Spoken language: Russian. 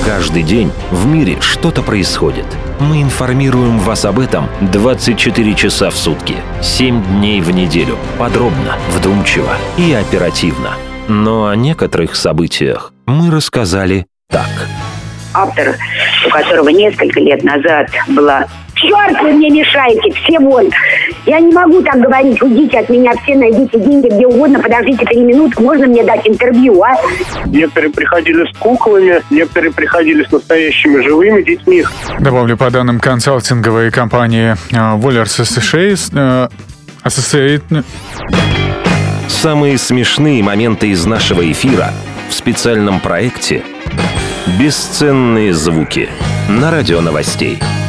Каждый день в мире что-то происходит. Мы информируем вас об этом 24 часа в сутки, 7 дней в неделю, подробно, вдумчиво и оперативно. Но о некоторых событиях мы рассказали так. Автор, у которого несколько лет назад была: «Черт, вы мне мешаете, все вон! Я не могу так говорить, уйдите от меня все, найдите деньги где угодно, подождите 3 минутки, можно мне дать интервью, а?» Некоторые приходили с куклами, некоторые приходили с настоящими живыми детьми. Добавлю, по данным консалтинговой компании Wohlers Associates, Самые смешные моменты из нашего эфира в специальном проекте «Бесценные звуки» на Радио Новостей.